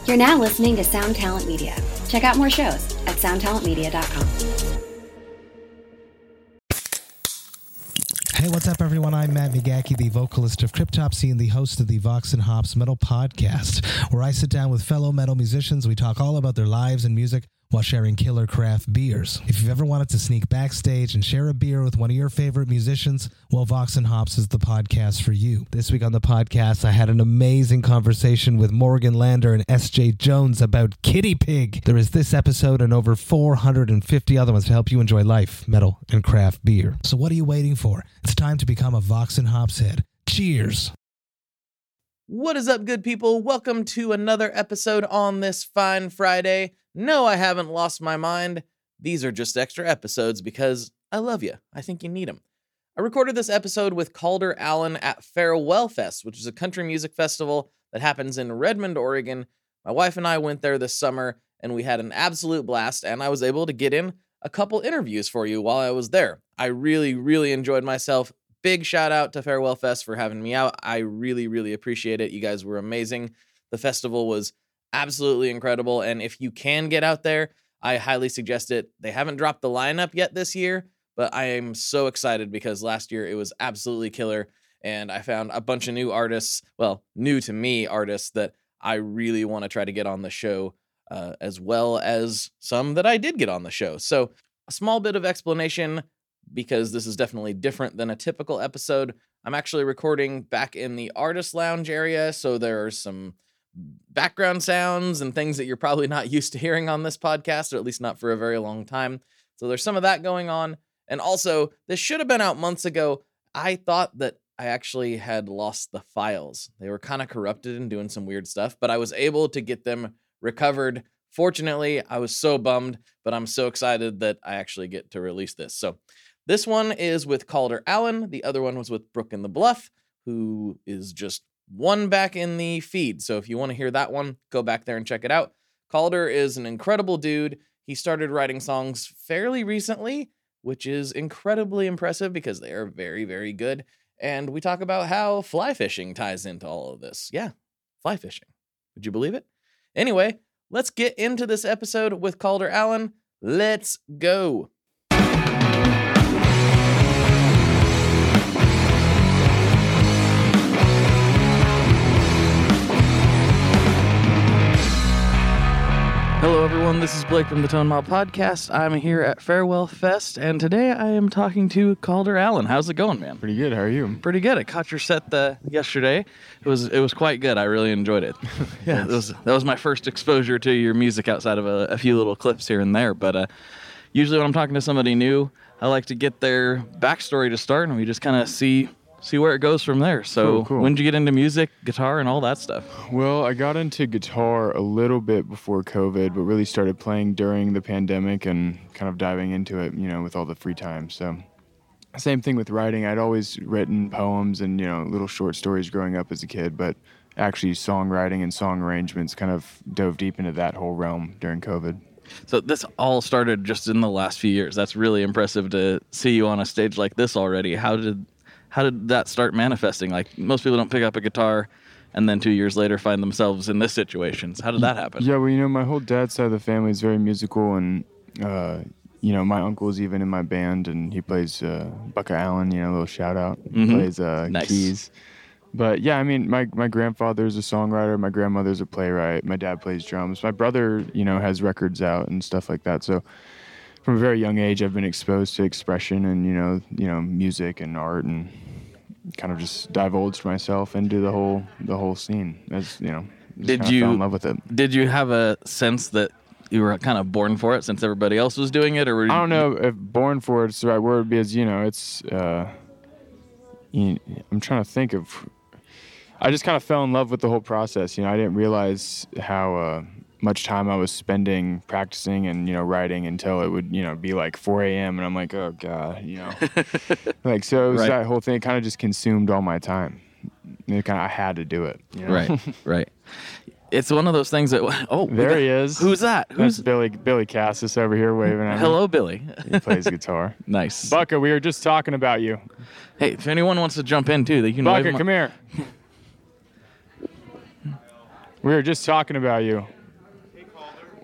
You're now listening to Sound Talent Media. Check out more shows at soundtalentmedia.com. Hey, what's up, everyone? I'm Matt McGachy, the vocalist of Cryptopsy and the host of the Vox and Hops Metal Podcast, where I sit down with fellow metal musicians. We talk all about their lives and music while sharing killer craft beers. If you've ever wanted to sneak backstage and share a beer with one of your favorite musicians, well, Vox and Hops is the podcast for you. This week on the podcast, I had an amazing conversation with Morgan Lander and S.J. Jones about Kitty Pig. There is this episode and over 450 other ones to help you enjoy life, metal, and craft beer. So what are you waiting for? It's time to become a Vox and Hops head. Cheers! What is up, good people? Welcome to another episode on this fine Friday. No, I haven't lost my mind. These are just extra episodes because I love you. I think you need them. I recorded this episode with Calder Allen at Farewell Fest, which is a country music festival that happens in Redmond, Oregon. My wife and I went there this summer, and we had an absolute blast, and I was able to get in a couple interviews for you while I was there. I really enjoyed myself. Big shout out to Farewell Fest for having me out. I really appreciate it. You guys were amazing. The festival was absolutely incredible. And if you can get out there, I highly suggest it. They haven't dropped the lineup yet this year, but I am so excited because last year it was absolutely killer. And I found a bunch of new artists, well, new to me artists that I really want to try to get on the show, as well as some that I did get on the show. So a small bit of explanation, because this is definitely different than a typical episode. I'm actually recording back in the artist lounge area, so there are some background sounds and things that you're probably not used to hearing on this podcast, or at least not for a very long time. So there's some of that going on. And also, this should have been out months ago. I thought that I actually had lost the files. They were kind of corrupted and doing some weird stuff, but I was able to get them recovered. Fortunately, I was so bummed, but I'm so excited that I actually get to release this. So this one is with Calder Allen. The other one was with Brook and the Bluff, who is just one back in the feed. So if you want to hear that one, go back there and check it out. Calder is an incredible dude. He started writing songs fairly recently, which is incredibly impressive because they are very good. And we talk about how fly fishing ties into all of this. Yeah, fly fishing. Would you believe it? Anyway, let's get into this episode with Calder Allen. Let's go. Hello everyone, this is Blake from the Tone Mob Podcast. I'm here at Farewell Fest, and today I am talking to Calder Allen. How's it going, man? Pretty good. How are you? Pretty good. I caught your set yesterday. It was quite good. I really enjoyed it. Yeah, that was my first exposure to your music outside of a few little clips here and there. But usually when I'm talking to somebody new, I like to get their backstory to start, and we just kind of see where it goes from there. So cool. When did you get into music, guitar, and all that stuff? Well, I got into guitar a little bit before COVID, but really started playing during the pandemic and kind of diving into it, with all the free time. So same thing with writing. I'd always written poems and, little short stories growing up as a kid, but actually songwriting and song arrangements kind of dove deep into that whole realm during COVID. So this all started just in the last few years. That's really impressive to see you on a stage like this already. How did that start manifesting? Like, most people don't pick up a guitar and then 2 years later find themselves in this situation. So how did that happen? Yeah, well, my whole dad's side of the family is very musical, and, my uncle's even in my band, and he plays Bucka Allen, a little shout out. He plays Nice. keys. But yeah, my grandfather's a songwriter, my grandmother's a playwright, my dad plays drums. My brother, has records out and stuff like that. So from a very young age, I've been exposed to expression and, music and art, and kind of just divulged myself into the whole scene. As fell in love with it. Did you have a sense that you were kind of born for it since everybody else was doing it, or I don't know if born for it's the right word, because it's. I'm trying to think of. I just kind of fell in love with the whole process. I didn't realize how much time I was spending practicing and, writing until it would, be like 4 a.m. and I'm like, oh God, so it was that whole thing. It kind of just consumed all my time. I had to do it. Right. It's one of those things that, there he is. Who's that? That's Billy Cassis over here waving at me. Hello, Billy. He plays guitar. Nice. Bucka, we were just talking about you. Hey, if anyone wants to jump in too, they can. Bucka, come here. We were just talking about you.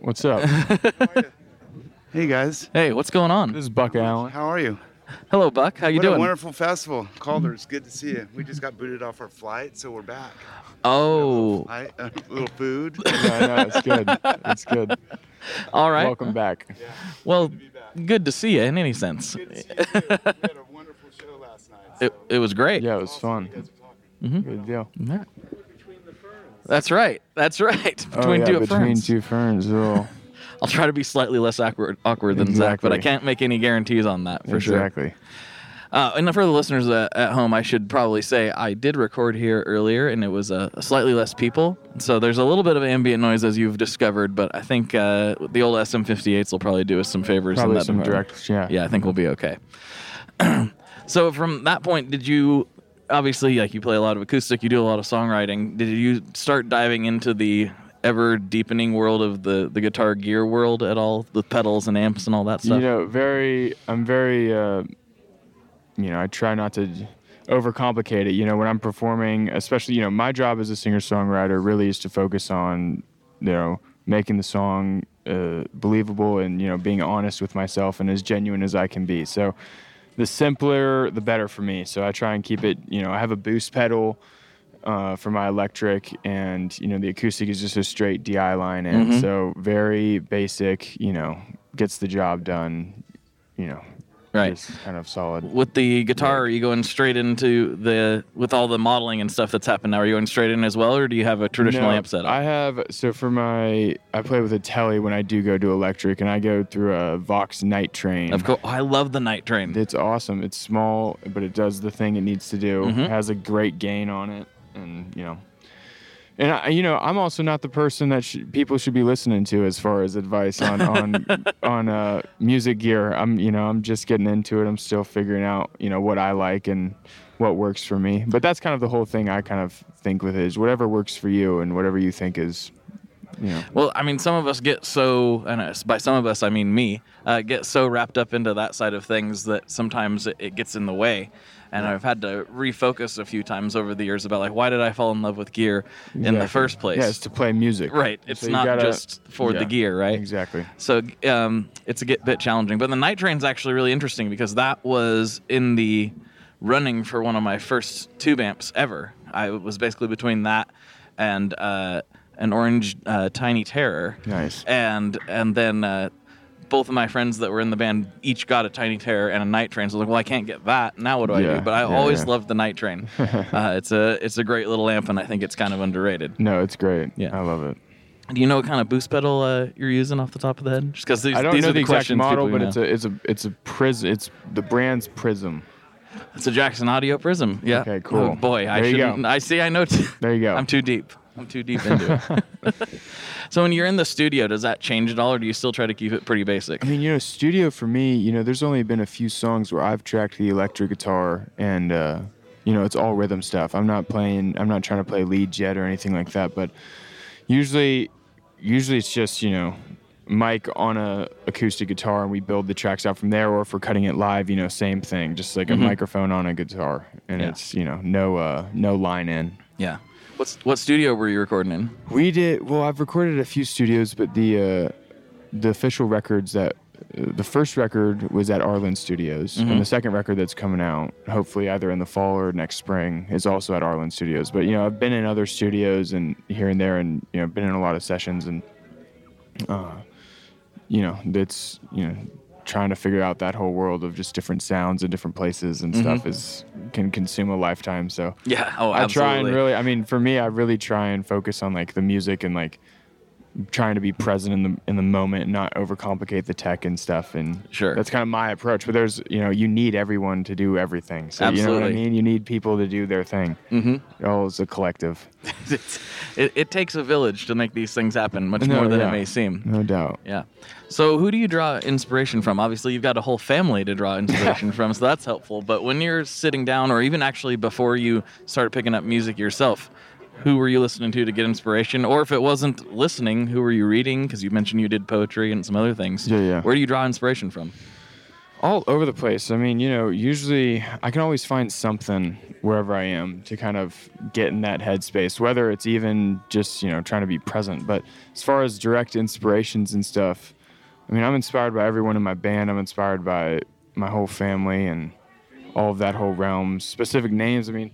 What's up? Hey guys, Hey, what's going on? This is Buck Allen. how are you? Hello, Buck. How you What doing? a wonderful festival, Calder. It's good to see you. We just got booted off our flight, so we're back. Oh, A little food. Yeah, no, it's good. It's good. all right. Welcome back. Well, good to see you in any sense. Good to see you. We had a wonderful show last night. It was great. Yeah, it was fun. Good deal. Yeah. That's right. That's right. Between Ferns. two ferns. Oh, I'll try to be slightly less awkward than Zach, but I Exactly. can't make any guarantees on that for sure. exactly. And for the listeners at home, I should probably say I did record here earlier, and it was slightly less people. So there's a little bit of ambient noise, as you've discovered, but I think the old SM58s will probably do us some favors in Probably that some department. direct. Yeah. Yeah, I think we'll be okay. So from that point, did you, obviously, like you play a lot of acoustic, you do a lot of songwriting. Did you start diving into the ever deepening world of the guitar gear world at all, the pedals and amps and all that stuff? You know, I'm very, I try not to overcomplicate it. You know, when I'm performing, especially, my job as a singer-songwriter really is to focus on, making the song believable and, being honest with myself and as genuine as I can be. So the simpler, the better for me. So I try and keep it, I have a boost pedal for my electric, and the acoustic is just a straight DI line in. Mhm. So very basic, gets the job done, Right. just kind of solid. With the guitar, are you going straight into with all the modeling and stuff that's happened now, are you going straight in as well, or do you have a traditional No, amp setup? I play with a Tele when I do go to electric, and I go through a Vox Night Train. Of course, I love the Night Train. It's awesome. It's small, but it does the thing it needs to do. Mhm. It has a great gain on it, and and I'm also not the person that people should be listening to as far as advice on music gear. I'm just getting into it. I'm still figuring out what I like and what works for me. But that's kind of the whole thing I kind of think with it, is whatever works for you and whatever you think is. Well, I mean, some of us get so, and by some of us, I mean me, get so wrapped up into that side of things that sometimes it gets in the way. And I've had to refocus a few times over the years about, like, why did I fall in love with gear in the Exactly. first place? Yeah, it's to play music. Right. It's So you not gotta- just for the yeah, gear, right? Exactly. So it's a bit challenging. But the Night Train's actually really interesting because that was in the running for one of my first tube amps ever. I was basically between that and an orange Tiny Terror. Nice. And then both of my friends that were in the band each got a Tiny Terror and a Night Train. So I was like, well, I can't get that. Now what do I Yeah, do? But I yeah, always yeah. loved the Night Train. It's a great little amp, and I think it's kind of underrated. No, it's great. Yeah. I love it. Do you know what kind of boost pedal you're using off the top of the head? Just because these I don't these know are the exact questions model, people but know. it's a Prism. It's the brand's Prism. It's a Jackson Audio Prism. Yeah. Okay, cool. Oh, boy, I There you shouldn't. go. I see. I know. There you go. I'm too deep into it. So when you're in the studio, does that change at all, or do you still try to keep it pretty basic? I mean, studio for me, there's only been a few songs where I've tracked the electric guitar, and it's all rhythm stuff. I'm not trying to play leads yet or anything like that, but usually it's just mic on a acoustic guitar, and we build the tracks out from there. Or if we're cutting it live, same thing, just like a microphone on a guitar, and Yeah. it's no line in. Yeah. What studio were you recording in? We did. Well, I've recorded a few studios, but the official records that the first record was at Arlen Studios, and the second record that's coming out, hopefully either in the fall or next spring, is also at Arlen Studios. But I've been in other studios and here and there, and been in a lot of sessions, and that's trying to figure out that whole world of just different sounds and different places and stuff can consume a lifetime. So Yeah. Oh, I try absolutely. and really, for me, I really try and focus on like the music and like trying to be present in the moment and not overcomplicate the tech and stuff. And Sure. that's kind of my approach. But there's, you need everyone to do everything. So you know what I Absolutely. mean? You need people to do their thing. Mm-hmm. It all is a collective. It takes a village to make these things happen, much No, more than yeah. it may seem. No doubt. Yeah. So who do you draw inspiration from? Obviously, you've got a whole family to draw inspiration from, so that's helpful. But when you're sitting down, or even actually before you started picking up music yourself, who were you listening to get inspiration? Or if it wasn't listening, who were you reading? Because you mentioned you did poetry and some other things. Yeah, yeah. Where do you draw inspiration from? All over the place. I mean, usually I can always find something wherever I am to kind of get in that headspace, whether it's even just, trying to be present. But as far as direct inspirations and stuff, I mean, I'm inspired by everyone in my band. I'm inspired by my whole family and all of that whole realm. Specific names, I mean,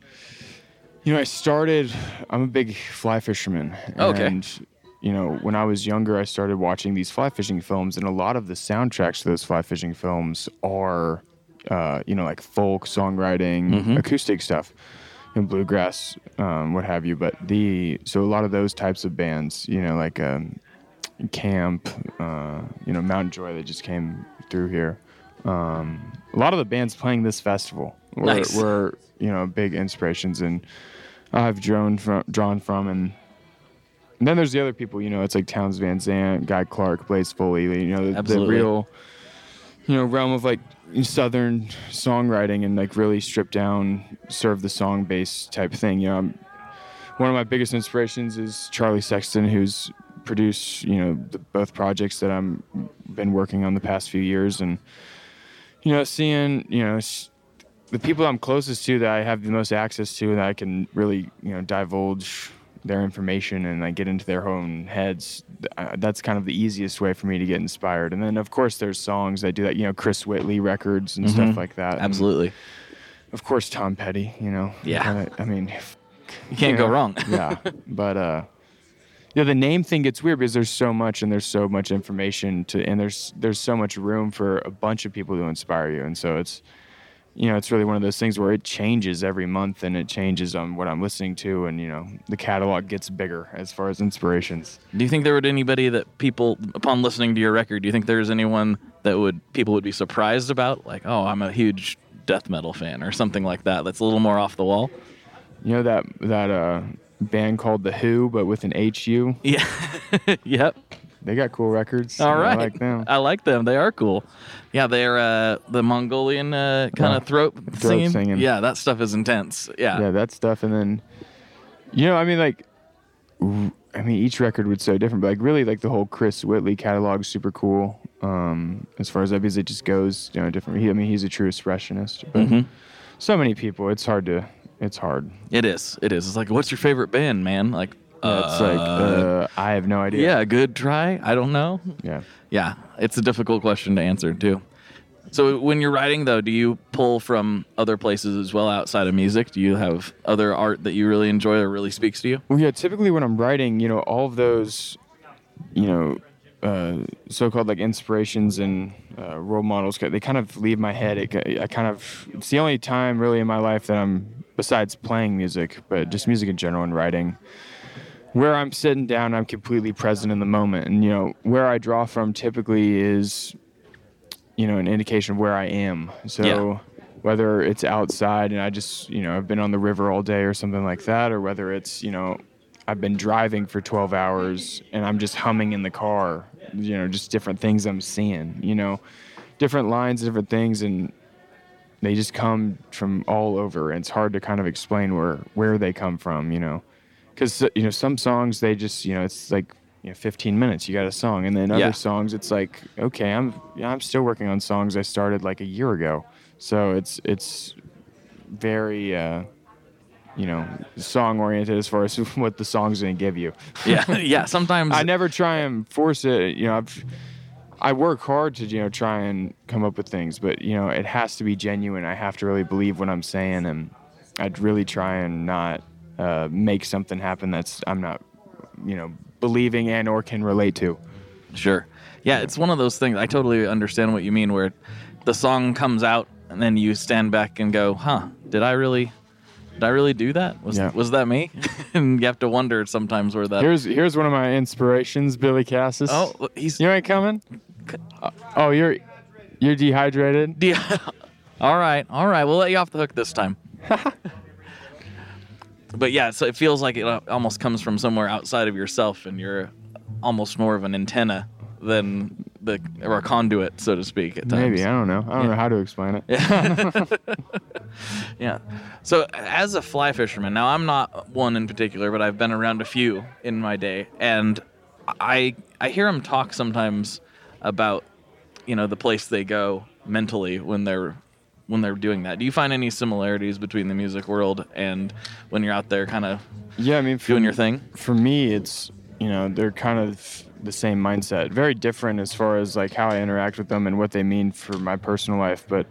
I'm a big fly fisherman. Okay. And when I was younger, I started watching these fly fishing films, and a lot of the soundtracks to those fly fishing films are, like folk songwriting, acoustic stuff, bluegrass, what have you. But so a lot of those types of bands, like Camp, Mountain Joy that just came through here. A lot of the bands playing this festival were big inspirations, and I've drawn from and. And then there's the other people, it's like Townes Van Zandt, Guy Clark, Blaze Foley, the real, realm of like Southern songwriting and like really stripped down, serve the song bass type thing. One of my biggest inspirations is Charlie Sexton, who's produced, both projects that I'm been working on the past few years. And, seeing, the people I'm closest to that I have the most access to that I can really, divulge their information and like get into their own heads, that's kind of the easiest way for me to get inspired. And then of course there's songs that do that, Chris Whitley records and stuff like that. Absolutely. And of course Tom Petty, Yeah. I mean, You can't go wrong. Yeah. But the name thing gets weird because there's so much and there's so much information and there's so much room for a bunch of people to inspire you. And so it's it's really one of those things where it changes every month and it changes on what I'm listening to, and the catalog gets bigger as far as inspirations. Do you think there would anybody that people, upon listening to your record, do you think there's anyone that people would be surprised about? Like, oh, I'm a huge death metal fan or something like that. That's a little more off the wall. That band called The Who, but with an HU? Yeah. Yep. They got cool records. All right. I like them. I like them. They are cool. Yeah, they're the Mongolian kind of throat singing. Yeah, that stuff is intense. Yeah. Yeah, that stuff. And then, each record was so different, but like really like the whole Chris Whitley catalog is super cool. As far as that, because it just goes, different. He's a true expressionist, but so many people, it's hard. It is. It's like, what's your favorite band, man? Like, it's like, I have no idea. Yeah, good try. I don't know. Yeah. Yeah, it's a difficult question to answer, too. So when you're writing, though, do you pull from other places as well outside of music? Do you have other art that you really enjoy or really speaks to you? Well, yeah, typically when I'm writing, all of those, so-called like inspirations and role models, they kind of leave my head. It's the only time really in my life that I'm, besides playing music, but just music in general and writing, where I'm sitting down, I'm completely present in the moment. And, where I draw from typically is, an indication of where I am. So whether it's outside and I just, I've been on the river all day or something like that, or whether it's, I've been driving for 12 hours and I'm just humming in the car, just different things I'm seeing, different lines, different things. And they just come from all over. And it's hard to kind of explain where they come from, Because, some songs, they just, it's like, 15 minutes, you got a song. And then other songs, it's like, okay, I'm still working on songs I started like a year ago. So it's very, song-oriented as far as what the song's going to give you. Yeah, sometimes. I never try and force it. I work hard to, try and come up with things. But, it has to be genuine. I have to really believe what I'm saying. And I'd really try and not make something happen that's I'm not, believing and or can relate to. Sure. Yeah, it's one of those things. I totally understand what you mean, where the song comes out and then you stand back and go, huh, did I really do that? Was that me? And you have to wonder sometimes where that... Here's one of my inspirations, Billy Cassis. Oh, You ain't coming? Oh, you're dehydrated? All right. We'll let you off the hook this time. But yeah, so it feels like it almost comes from somewhere outside of yourself, and you're almost more of an antenna than or a conduit, so to speak, at times. Maybe, I don't know. I don't know how to explain it. Yeah. So as a fly fisherman, now I'm not one in particular, but I've been around a few in my day, and I hear them talk sometimes about, the place they go mentally when they're doing that? Do you find any similarities between the music world and when you're out there kind of Yeah, I mean, doing your thing? For me, it's, they're kind of the same mindset. Very different as far as like how I interact with them and what they mean for my personal life. But,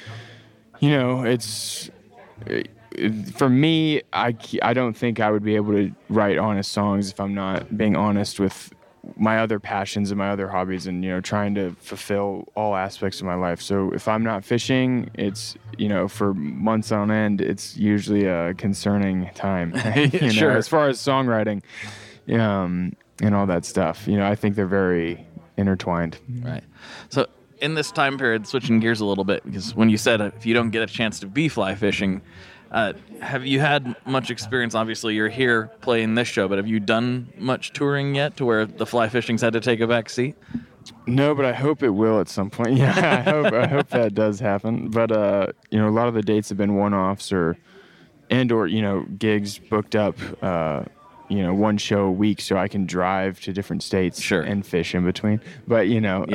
for me, I don't think I would be able to write honest songs if I'm not being honest with my other passions and my other hobbies and, trying to fulfill all aspects of my life. So if I'm not fishing, it's, for months on end, it's usually a concerning time. Sure. As far as songwriting and all that stuff, I think they're very intertwined. Right. So in this time period, switching gears a little bit, because when you said if you don't get a chance to be fly fishing, have you had much experience? Obviously, you're here playing this show, but have you done much touring yet to where the fly fishing's had to take a back seat? No, but I hope it will at some point. Yeah, I hope that does happen. But a lot of the dates have been one-offs or gigs booked up. One show a week, so I can drive to different states and fish in between. But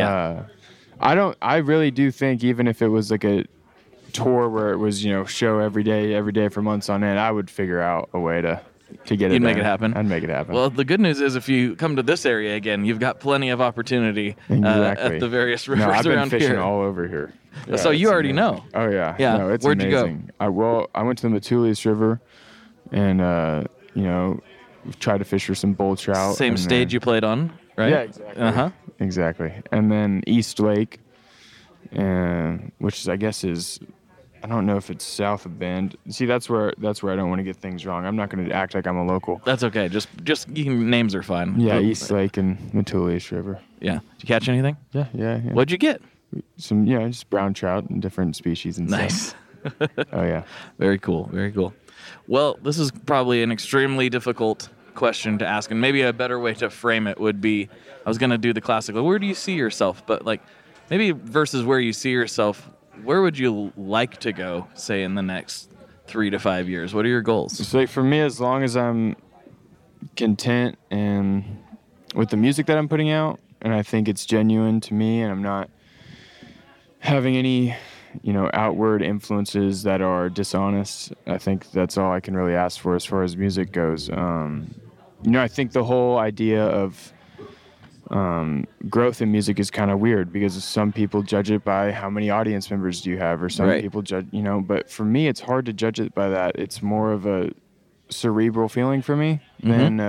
I really do think even if it was like a tour where it was show every day for months on end, I would figure out a way to get it. You'd make it happen. I'd make it happen. Well, the good news is if you come to this area again, you've got plenty of opportunity at the various rivers I've been around fishing here. all over here. Yeah, so you already amazing. know. Oh yeah. Yeah. No, it's Where'd amazing. you go? I went to the Methulias River, and tried to fish for some bull trout. Same and stage you played on, right? Yeah, exactly. Uh-huh. Exactly. And then East Lake, which is, I guess is, I don't know if it's south of Bend. See, that's where I don't want to get things wrong. I'm not going to act like I'm a local. That's okay. Just names are fine. Yeah, East Lake and Methulias River. Yeah. Did you catch anything? Yeah. What'd you get? Some, just brown trout and different species and Nice. stuff. Oh, yeah. Very cool. Very cool. Well, this is probably an extremely difficult question to ask, and maybe a better way to frame it would be, I was going to do the classic, where do you see yourself? But like maybe versus where you see yourself, where would you like to go, say, in the next 3 to 5 years? What are your goals? So like for me, as long as I'm content and with the music that I'm putting out, and I think it's genuine to me, and I'm not having any outward influences that are dishonest, I think that's all I can really ask for as far as music goes. I think the whole idea of growth in music is kind of weird because some people judge it by how many audience members do you have, or some people judge, but for me, it's hard to judge it by that. It's more of a cerebral feeling for me than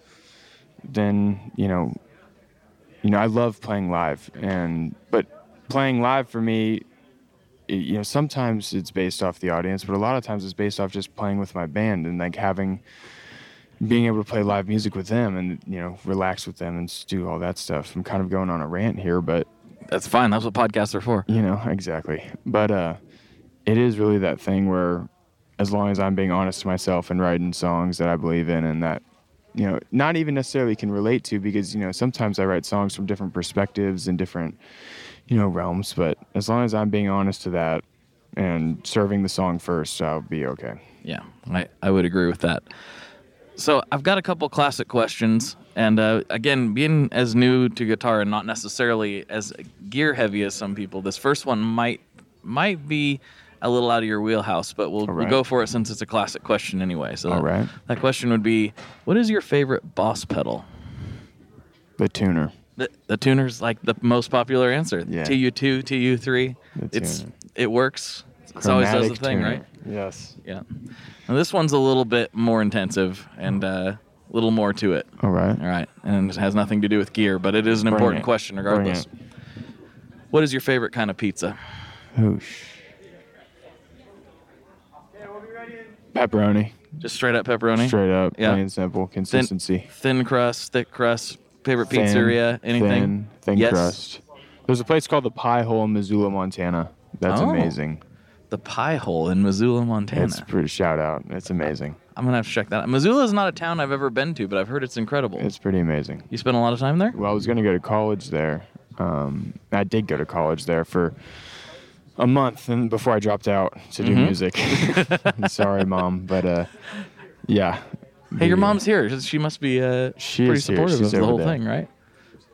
I love playing live, but playing live for me, sometimes it's based off the audience, but a lot of times it's based off just playing with my band and like being able to play live music with them and, relax with them and do all that stuff. I'm kind of going on a rant here, but That's fine. That's what podcasts are for. Exactly. But it is really that thing where as long as I'm being honest to myself and writing songs that I believe in and that, not even necessarily can relate to, because, sometimes I write songs from different perspectives and different, realms, but as long as I'm being honest to that and serving the song first, I'll be okay. Yeah, I would agree with that. So I've got a couple classic questions, and again, being as new to guitar and not necessarily as gear heavy as some people, this first one might be a little out of your wheelhouse, but we'll go for it since it's a classic question anyway. So that question would be, what is your favorite Boss pedal? The tuner. The tuner's like the most popular answer. Yeah. TU2, TU3. It works. It always does the thing, tuner. right? Yes. Yeah. Now this one's a little bit more intensive and a little more to it. All right. And it has nothing to do with gear, but it is an important question regardless. What is your favorite kind of pizza? Whoosh. Pepperoni. Just straight up pepperoni? Straight up. Yeah. Plain and simple. Consistency. Thin crust, thick crust, favorite pizzeria, anything? Thin Yes. crust. There's a place called the Pie Hole in Missoula, Montana. That's amazing. The Pie Hole in Missoula, Montana. It's pretty shout out. It's amazing. I'm going to have to check that out. Missoula is not a town I've ever been to, but I've heard it's incredible. It's pretty amazing. You spent a lot of time there? Well, I was going to go to college there. I did go to college there for a month and before I dropped out to do music. Sorry, Mom. But, yeah. Hey, your mom's here. She must be She pretty is here. supportive She's of the over whole there. thing, right?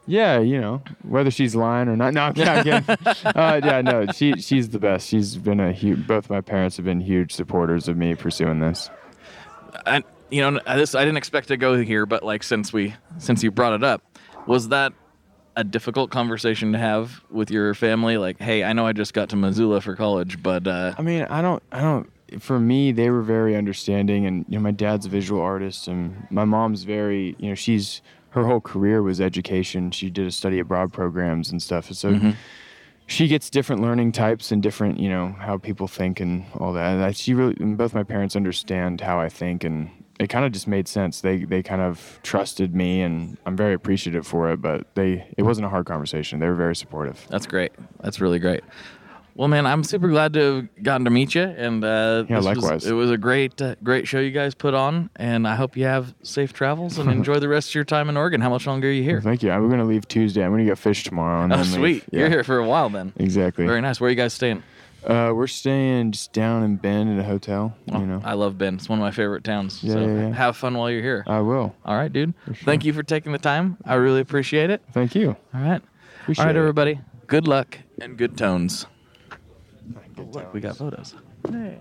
Yeah, whether she's lying or not. No, I'm kidding. Yeah, no, she's the best. She's been both my parents have been huge supporters of me pursuing this. And I didn't expect to go here, but like since you brought it up, was that a difficult conversation to have with your family? Like, hey, I know I just got to Missoula for college, but I mean, I don't. For me, they were very understanding, and my dad's a visual artist, and my mom's very, her whole career was education. She did a study abroad programs and stuff, so she gets different learning types and different, how people think and all that. And both my parents understand how I think, and it kind of just made sense. They kind of trusted me, and I'm very appreciative for it. But it wasn't a hard conversation. They were very supportive. That's great. That's really great. Well, man, I'm super glad to have gotten to meet you, and likewise. It was a great show you guys put on, and I hope you have safe travels and enjoy the rest of your time in Oregon. How much longer are you here? Well, thank you. We're going to leave Tuesday. I'm going to go fish tomorrow. And oh, then sweet. Yeah. You're here for a while then. Exactly. Very nice. Where are you guys staying? We're staying just down in Bend at a hotel. I love Bend. It's one of my favorite towns. Yeah, so yeah. Have fun while you're here. I will. All right, dude. For sure. Thank you for taking the time. I really appreciate it. Thank you. All right. Appreciate All right, it. everybody. Good luck and good tones. Look, we got photos. Hey.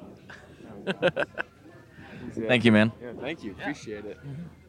Thank you, man. Yeah, thank you. Appreciate it.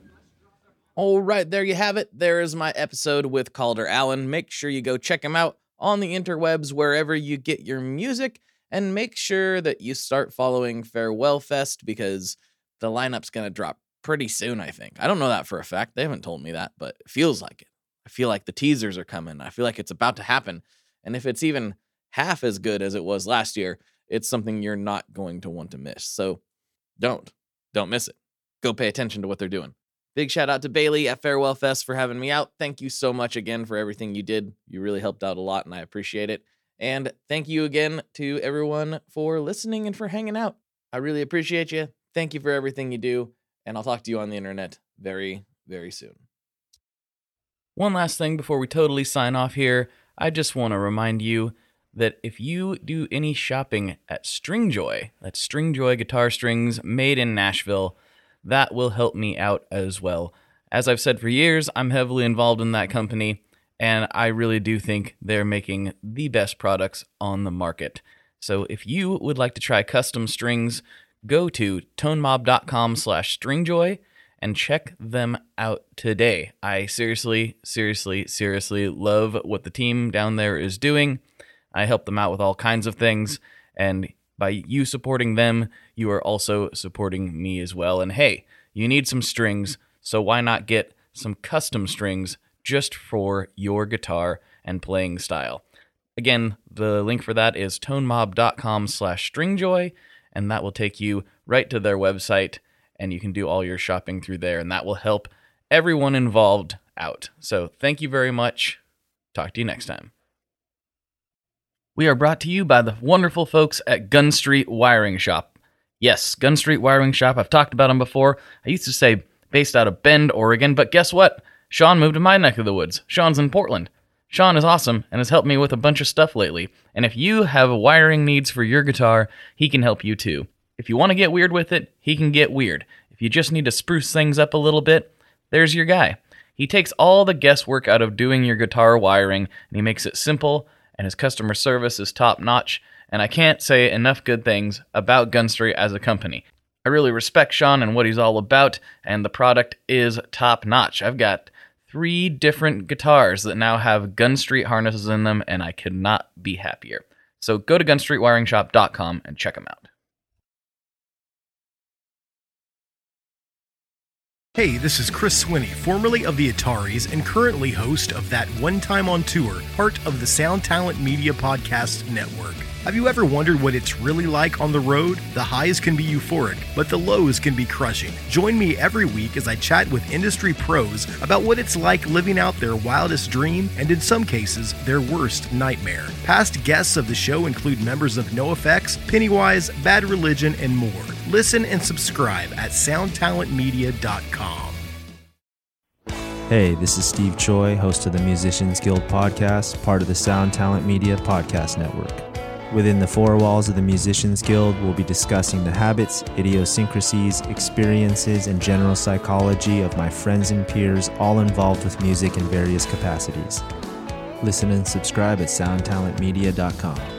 All right, there you have it. There is my episode with Calder Allen. Make sure you go check him out on the interwebs wherever you get your music, and make sure that you start following Farewell Fest because the lineup's going to drop pretty soon, I think. I don't know that for a fact. They haven't told me that, but it feels like it. I feel like the teasers are coming. I feel like it's about to happen. And if it's even half as good as it was last year, it's something you're not going to want to miss. So don't miss it. Go pay attention to what they're doing. Big shout out to Bailey at Farewell Fest for having me out. Thank you so much again for everything you did. You really helped out a lot, and I appreciate it. And thank you again to everyone for listening and for hanging out. I really appreciate you. Thank you for everything you do, and I'll talk to you on the internet very, very soon. One last thing before we totally sign off here. I just want to remind you that if you do any shopping at Stringjoy, that's Stringjoy guitar strings made in Nashville, that will help me out as well. As I've said for years, I'm heavily involved in that company, and I really do think they're making the best products on the market. So if you would like to try custom strings, go to tonemob.com/stringjoy and check them out today. I seriously love what the team down there is doing. I help them out with all kinds of things, and by you supporting them, you are also supporting me as well. And hey, you need some strings, so why not get some custom strings just for your guitar and playing style? Again, the link for that is tonemob.com/stringjoy, and that will take you right to their website, and you can do all your shopping through there, and that will help everyone involved out. So thank you very much. Talk to you next time. We are brought to you by the wonderful folks at Gun Street Wiring Shop. Yes, Gun Street Wiring Shop. I've talked about them before. I used to say based out of Bend, Oregon, but guess what? Sean moved to my neck of the woods. Sean's in Portland. Sean is awesome and has helped me with a bunch of stuff lately. And if you have wiring needs for your guitar, he can help you too. If you want to get weird with it, he can get weird. If you just need to spruce things up a little bit, there's your guy. He takes all the guesswork out of doing your guitar wiring, and he makes it simple, and his customer service is top-notch, and I can't say enough good things about Gun Street as a company. I really respect Sean and what he's all about, and the product is top-notch. I've got 3 different guitars that now have Gun Street harnesses in them, and I could not be happier. So go to gunstreetwiringshop.com and check them out. Hey, this is Chris Swinney, formerly of the Ataris and currently host of That One Time on Tour, part of the Sound Talent Media Podcast Network. Have you ever wondered what it's really like on the road? The highs can be euphoric, but the lows can be crushing. Join me every week as I chat with industry pros about what it's like living out their wildest dream and, in some cases, their worst nightmare. Past guests of the show include members of NoFX, Pennywise, Bad Religion, and more. Listen and subscribe at soundtalentmedia.com. Hey, this is Steve Choi, host of the Musicians Guild podcast, part of the Sound Talent Media Podcast Network. Within the four walls of the Musicians Guild, we'll be discussing the habits, idiosyncrasies, experiences, and general psychology of my friends and peers, all involved with music in various capacities. Listen and subscribe at soundtalentmedia.com.